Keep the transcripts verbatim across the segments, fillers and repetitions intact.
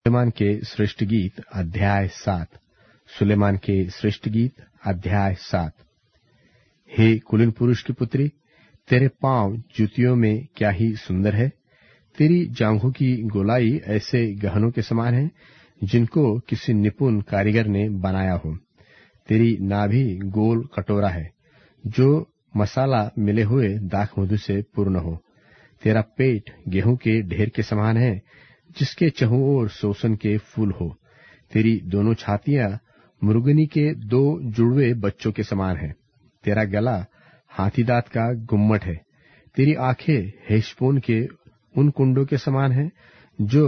सुलेमान के श्रेष्ठ गीत अध्याय सात। सुलेमान के श्रेष्ठ गीत अध्याय सात। हे कुलीन पुरुष की पुत्री, तेरे पांव जूतियों में क्या ही सुंदर है। तेरी जांघों की गोलाई ऐसे गहनों के समान है जिनको किसी निपुण कारीगर ने बनाया हो। तेरी नाभि गोल कटोरा है जो मसाला मिले हुए दाख मधु से पूर्ण हो। तेरा पेट गेहूं के ढेर के समान है जिसके चहुं ओर सोसन के फूल हो। तेरी दोनों छातियां मुर्गनी के दो जुड़वे बच्चों के समान है। तेरा गला हाथी दांत का गुम्मट है। तेरी आंखें हेशबोन के उन कुंडों के समान है जो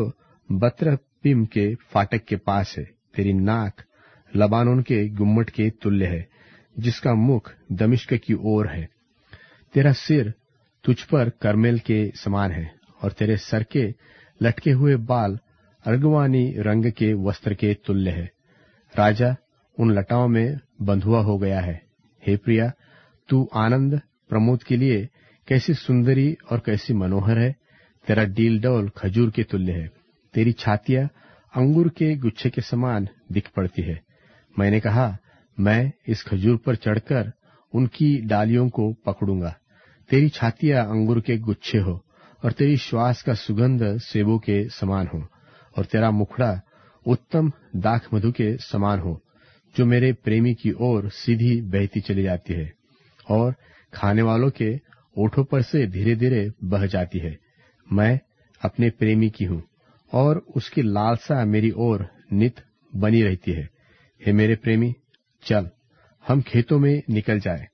बत्रपिम के फाटक के पास है। तेरी नाक लबानोन के गुम्मट के तुल्य है जिसका मुख दमिश्क की ओर है। तेरा सिर तुझ पर करमेल के समान है और तेरे सर के लटके हुए बाल अर्गवानी रंग के वस्त्र के तुल्य है। राजा उन लटाओं में बंधुआ हो गया है। हे प्रिया, तू आनंद प्रमोद के लिए कैसी सुंदरी और कैसी मनोहर है। तेरा डील डौल खजूर के तुल्य है। तेरी छातियां अंगूर के गुच्छे के समान दिख पड़ती है। मैंने कहा, मैं इस खजूर पर चढ़कर उनकी डालियों को पकड़ूंगा। तेरी छातियां अंगूर के गुच्छे हो और तेरी श्वास का सुगंध सेबों के समान हो और तेरा मुखड़ा उत्तम दाख मधु के समान हो जो मेरे प्रेमी की ओर सीधी बहती चली जाती है और खाने वालों के ओठों पर से धीरे धीरे बह जाती है। मैं अपने प्रेमी की हूँ और उसकी लालसा मेरी ओर नित बनी रहती है। हे मेरे प्रेमी, चल हम खेतों में निकल जाए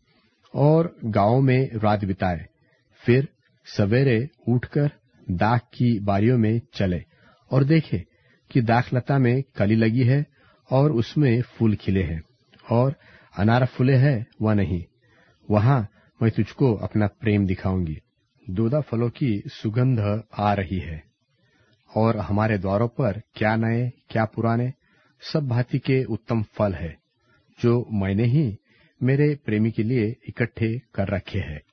और गांवों में रात बिताए, फिर सवेरे उठकर दाख की बारियों में चले और देखे कि दाखलता में कली लगी है और उसमें फूल खिले हैं और अनार फूले हैं व नहीं। वहां मैं तुझको अपना प्रेम दिखाऊंगी। दोदा फलों की सुगंध आ रही है और हमारे द्वारों पर क्या नए क्या पुराने सब भांति के उत्तम फल है जो मैंने ही मेरे प्रेमी के लिए इकट्ठे कर रखे हैं।